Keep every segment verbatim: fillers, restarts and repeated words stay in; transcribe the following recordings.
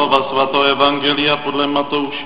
slova svatého evangelia podle Matouše.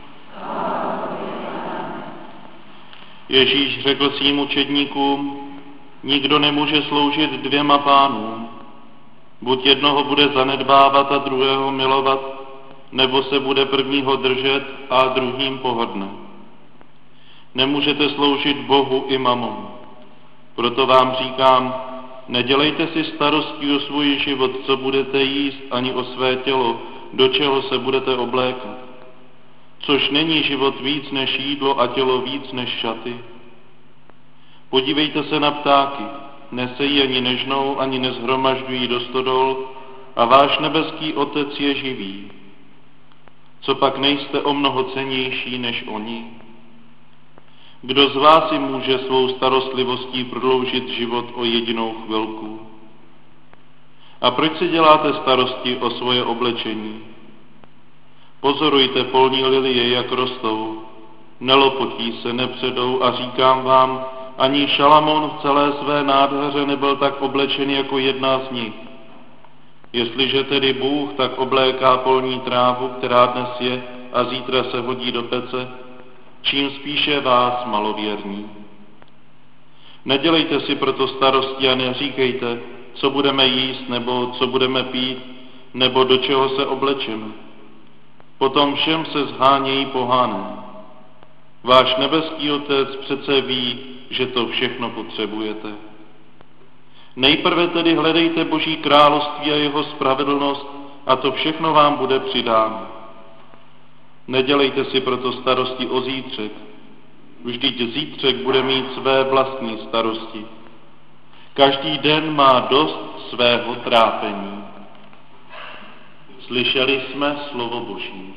Ježíš řekl svým učedníkům, nikdo nemůže sloužit dvěma pánům. Buď jednoho bude zanedbávat a druhého milovat, nebo se bude prvního držet a druhým pohrdne. Nemůžete sloužit Bohu i mamonu. Proto vám říkám, nedělejte si starostí o svůj život, co budete jíst, ani o své tělo, do čeho se budete oblékat. Což není život víc než jídlo a tělo víc než šaty. Podívejte se na ptáky, nesejí ani nežnou, ani nezhromažďují do stodol, a váš nebeský Otec je živý. Co pak nejste o mnoho cennější než oni? Kdo z vás si může svou starostlivostí prodloužit život o jedinou chvilku? A proč si děláte starosti o svoje oblečení? Pozorujte polní lilie, jak rostou. Nelopotí se, nepředou, a říkám vám, ani Šalamón v celé své nádheře nebyl tak oblečen jako jedna z nich. Jestliže tedy Bůh tak obléká polní trávu, která dnes je a zítra se hodí do pece, čím spíše vás, malověrní. Nedělejte si proto starosti a neříkejte, co budeme jíst, nebo co budeme pít, nebo do čeho se oblečeme. Potom všem se zhánějí pohané. Váš nebeský Otec přece ví, že to všechno potřebujete. Nejprve tedy hledejte Boží království a jeho spravedlnost, a to všechno vám bude přidáno. Nedělejte si proto starosti o zítřek. Vždyť zítřek bude mít své vlastní starosti. Každý den má dost svého trápení. Slyšeli jsme slovo Boží.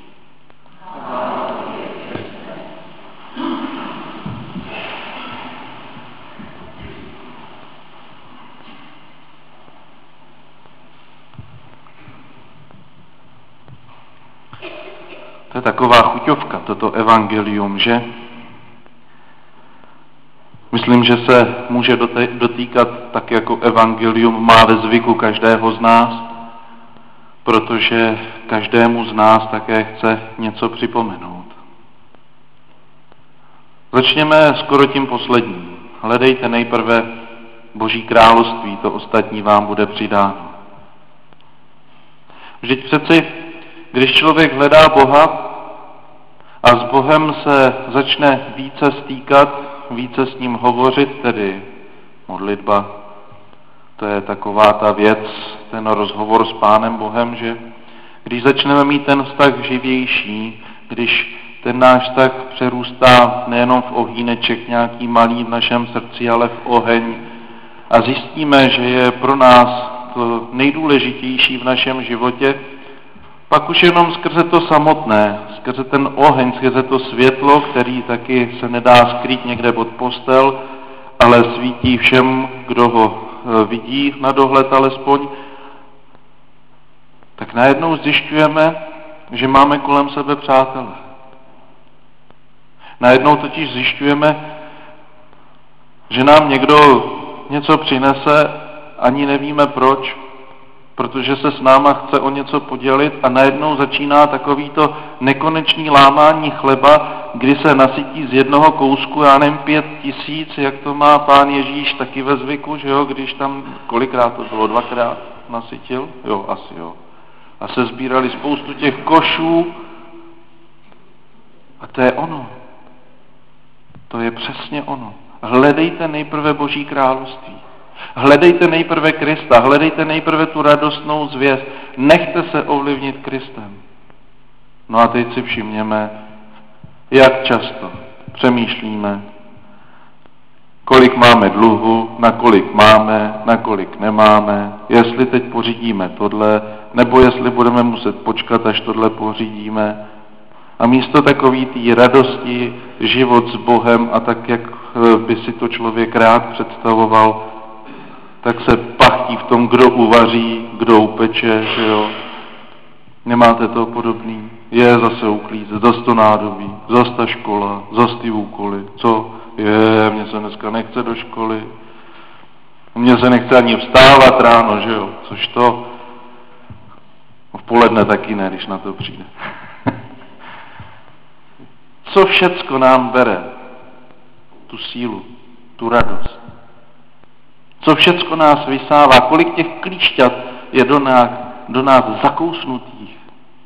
To je taková chuťovka, toto evangelium, že? Myslím, že se může dotýkat tak, jako evangelium má ve zvyku každého z nás, protože každému z nás také chce něco připomenout. Začněme skoro tím posledním. Hledejte nejprve Boží království, to ostatní vám bude přidáno. Vždyť přeci, když člověk hledá Boha a s Bohem se začne více stýkat, více s ním hovořit, tedy modlitba, to je taková ta věc, ten rozhovor s Pánem Bohem, že když začneme mít ten vztah živější, když ten náš vztah přerůstá nejenom v ohýneček nějaký malý v našem srdci, ale v oheň a zjistíme, že je pro nás to nejdůležitější v našem životě, pak už jenom skrze to samotné, skrze ten oheň, skrze to světlo, který taky se nedá skrýt někde pod postel, ale svítí všem, kdo ho vidí na dohled alespoň, tak najednou zjišťujeme, že máme kolem sebe přátele. Najednou totiž zjišťujeme, že nám někdo něco přinese, ani nevíme proč, protože se s náma chce o něco podělit a najednou začíná takovýto nekonečný lámání chleba, kdy se nasytí z jednoho kousku, já nevím, pět tisíc, jak to má Pán Ježíš taky ve zvyku, že jo, když tam, kolikrát to bylo, dvakrát nasytil? Jo, asi jo. A se sbírali spoustu těch košů a to je ono. To je přesně ono. Hledejte nejprve Boží království. Hledejte nejprve Krista, hledejte nejprve tu radostnou zvěst, nechte se ovlivnit Kristem. No a teď si všimněme, jak často přemýšlíme, kolik máme dluhu, na kolik máme, na kolik nemáme, jestli teď pořídíme tohle, nebo jestli budeme muset počkat, až tohle pořídíme. A místo takový té radosti, život s Bohem a tak, jak by si to člověk rád představoval, tak se pachtí v tom, kdo uvaří, kdo upeče, že jo. Nemáte to podobný? Je zase uklízet, zase to nádobí, zase ta škola, zase ty úkoly. Co? Je, mně se dneska nechce do školy. Mně se nechce ani vstávat ráno, že jo. Což to? V poledne taky ne, když na to přijde. Co všecko nám bere tu sílu, tu radost? Co všecko nás vysává? Kolik těch klíšťat je do nás, do nás zakousnutých?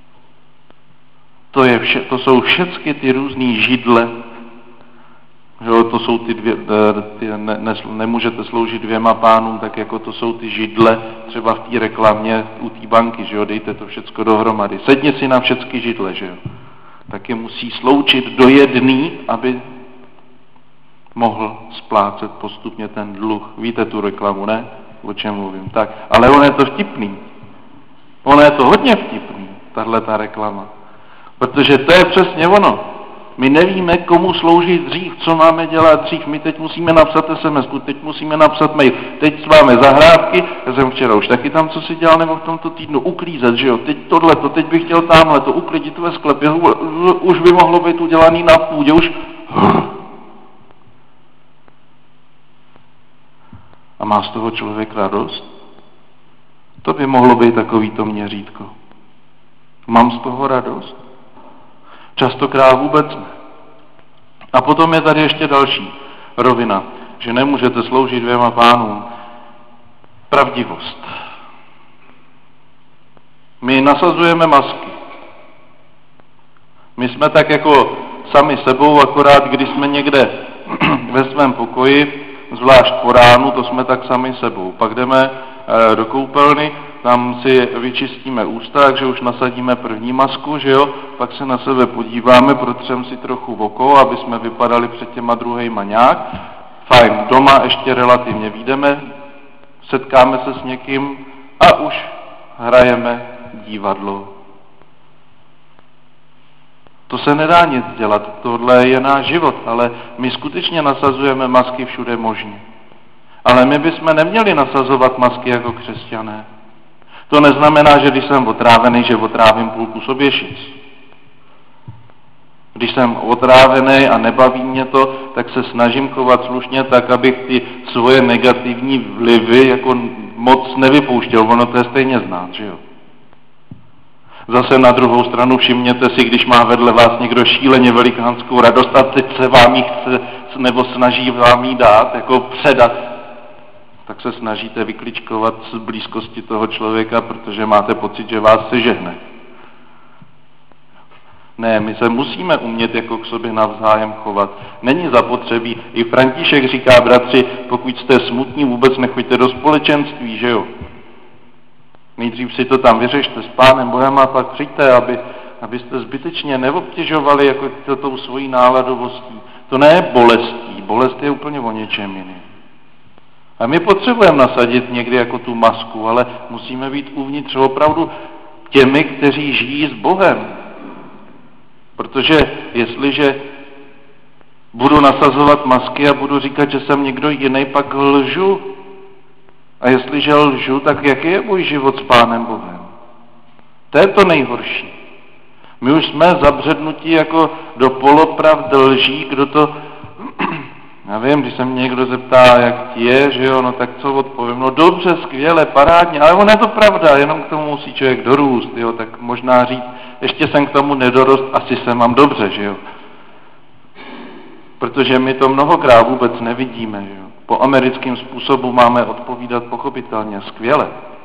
To, je vše, to jsou všechny ty různé židle. Jo, to jsou ty dvě, ty ne, ne, nemůžete sloužit dvěma pánům, tak jako to jsou ty židle, třeba v té reklamě u té banky, že jo, dejte to všecko dohromady. Sedni si na všechny židle, že jo. Taky musí sloučit do jedný, aby mohl splácet postupně ten dluh. Víte tu reklamu, ne? O čem mluvím? Tak, ale ono je to vtipný. Ono je to hodně vtipný, tahle ta reklama. Protože to je přesně ono. My nevíme, komu sloužit dřív, co máme dělat dřív. My teď musíme napsat es em esku, teď musíme napsat mail, teď máme zahrádky, já jsem včera už taky tam, co si dělal, nebo v tomto týdnu uklízet, že jo, teď tohleto, teď bych chtěl tamhle to uklidit ve sklepě, už by mohlo být udělaný na půdě, už... A má z toho člověk radost? To by mohlo být takovýto měřítko. Mám z toho radost? Častokrát vůbec ne. A potom je tady ještě další rovina, že nemůžete sloužit dvěma pánům. Pravdivost. My nasazujeme masky. My jsme tak jako sami sebou, akorát když jsme někde ve svém pokoji, zvlášť po ránu, to jsme tak sami sebou. Pak jdeme do koupelny, tam si vyčistíme ústa, takže už nasadíme první masku, že jo, pak se na sebe podíváme, protřem si trochu v oko, aby jsme vypadali před těma druhejma nějak. Fajn, doma ještě relativně vyjdeme, setkáme se s někým a už hrajeme divadlo. To se nedá nic dělat, tohle je náš život, ale my skutečně nasazujeme masky všude možně. Ale my bychom neměli nasazovat masky jako křesťané. To neznamená, že když jsem otrávený, že otrávím půlku soběšic. Když jsem otrávený a nebaví mě to, tak se snažím chovat slušně tak, abych ty svoje negativní vlivy jako moc nevypouštěl. Ono to je stejně znát, že jo? Zase na druhou stranu všimněte si, když má vedle vás někdo šíleně velikánskou radost a teď se vám jí chce, nebo snaží vám jí dát, jako předat, tak se snažíte vykličkovat z blízkosti toho člověka, protože máte pocit, že vás sežehne. Ne, my se musíme umět jako k sobě navzájem chovat. Není zapotřebí. I František říká, bratři, pokud jste smutní, vůbec nechoďte do společenství, že jo? Nejdřív si to tam vyřešte s Pánem Bohem a pak přijďte, aby, abyste zbytečně neobtěžovali jako to, tou svojí náladovostí. To ne je bolestí. Bolest je úplně o něčem jiným. A my potřebujeme nasadit někdy jako tu masku, ale musíme být uvnitř opravdu těmi, kteří žijí s Bohem. Protože jestliže budu nasazovat masky a budu říkat, že jsem někdo jiný, pak lžu. A jestliže lžu, tak jaký je můj život s Pánem Bohem? To je to nejhorší. My už jsme zabřednutí jako do polopravd lží, kdo to... Já vím, když se mě někdo zeptá, jak ti je, že jo, no tak co odpovím? No dobře, skvěle, parádně, ale ono je to pravda, jenom k tomu musí člověk dorůst, jo, tak možná říct, ještě jsem k tomu nedorost, asi se mám dobře, že jo. Protože my to mnohokrát vůbec nevidíme, že jo. Po americkém způsobu máme odpovídat pochopitelně skvěle.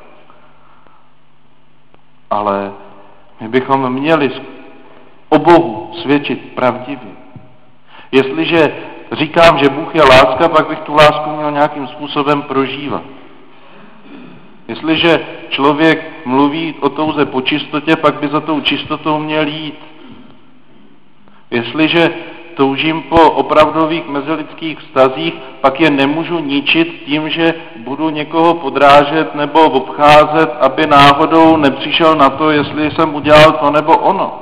Ale my bychom měli o Bohu svědčit pravdivě. Jestliže říkám, že Bůh je láska, pak bych tu lásku měl nějakým způsobem prožívat. Jestliže člověk mluví o touze po čistotě, pak by za tou čistotou měl jít. Jestliže toužím po opravdových mezilidských vztazích, pak je nemůžu ničit tím, že budu někoho podrážet nebo obcházet, aby náhodou nepřišel na to, jestli jsem udělal to nebo ono.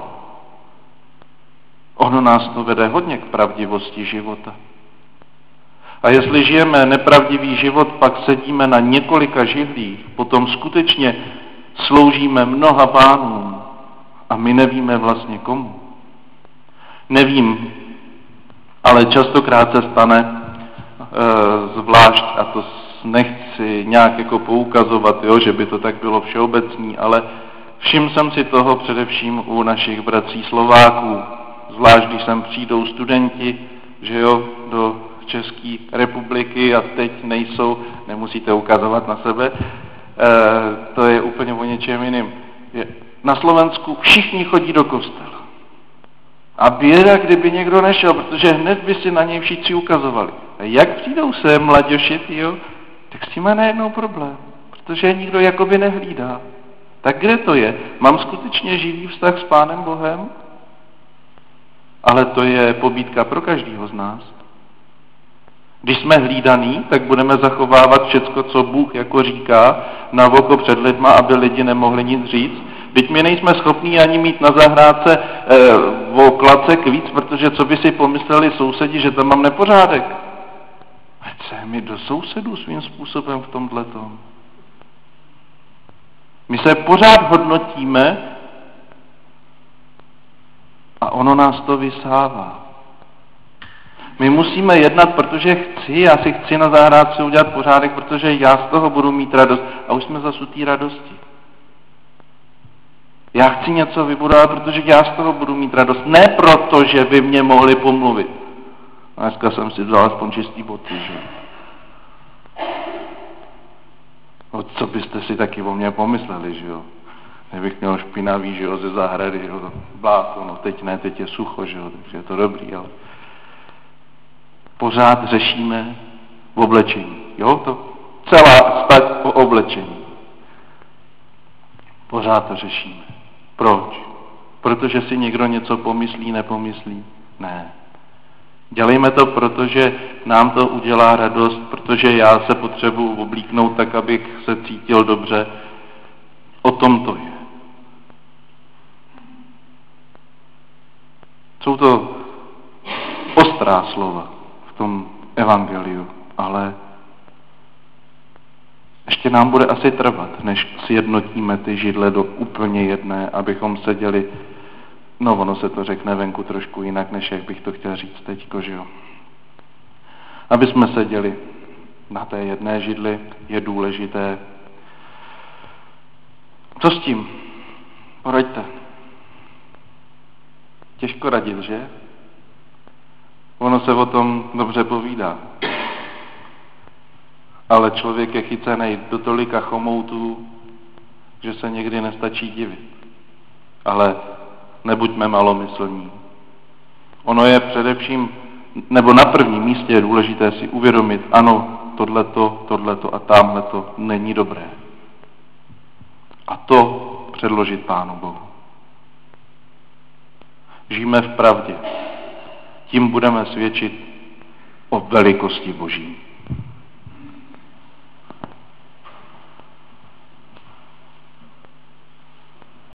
Ono nás to vede hodně k pravdivosti života. A jestli žijeme nepravdivý život, pak sedíme na několika židlích, potom skutečně sloužíme mnoha pánům a my nevíme vlastně komu. Nevím, ale častokrát se stane, e, zvlášť, a to nechci nějak jako poukazovat, jo, že by to tak bylo všeobecný, ale Všiml jsem si toho především u našich bratří Slováků, zvlášť když sem přijdou studenti, že jo, do České republiky a teď nejsou, nemusíte ukazovat na sebe, e, to je úplně o něčem jiným. Na Slovensku všichni chodí do kostela. A běda, kdyby někdo nešel, protože hned by si na něj všichni ukazovali. A jak přijdou se mladěši, jo, tak s tím má najednou problém, protože nikdo jakoby nehlídá. Tak kde to je? Mám skutečně živý vztah s Pánem Bohem? Ale to je pobídka pro každého z nás. Když jsme hlídaný, tak budeme zachovávat všecko, co Bůh jako říká, na oko před lidma, aby lidi nemohli nic říct. Teď my nejsme schopní ani mít na zahrádce e, o klacek víc, protože co by si pomysleli sousedi, že tam mám nepořádek. Ať se mi do sousedů svým způsobem v tomhletom. My se pořád hodnotíme a ono nás to vysává. My musíme jednat, protože chci, já si chci na zahrádce udělat pořádek, protože já z toho budu mít radost. A už jsme zas u té radosti. Já chci něco vybudovat, protože já z toho budu mít radost. Ne proto, že by mě mohli pomluvit. A dneska jsem si vzal aspoň čistý boty, že? No, co byste si taky o mě pomysleli, že jo? Kdybych měl špinavý, že jo, ze zahrady, že jo, bláto, no teď ne, teď je sucho, že jo, takže je to dobrý, ale pořád řešíme v oblečení, jo, to celá stať o oblečení. Pořád to řešíme. Proč? Protože si někdo něco pomyslí, nepomyslí? Ne. Dělejme to, protože nám to udělá radost, protože já se potřebuji oblíknout tak, abych se cítil dobře. O tom to je. Jsou to ostrá slova v tom evangeliu, ale ještě nám bude asi trvat, než sjednotíme ty židle do úplně jedné, abychom seděli. No, ono se to řekne venku trošku jinak, než jak bych to chtěl říct teďko, že jo. Aby jsme seděli na té jedné židli, je důležité. Co s tím? Poraďte. Těžko radit, že? Ono se o tom dobře povídá. Ale člověk je chycený do tolika chomoutů, že se někdy nestačí divit. Ale nebuďme malomyslní. Ono je především, nebo na prvním místě je důležité si uvědomit, ano, tohleto, tohleto a támhleto není dobré. A to předložit Pánu Bohu. Žijeme v pravdě. Tím budeme svědčit o velikosti Boží.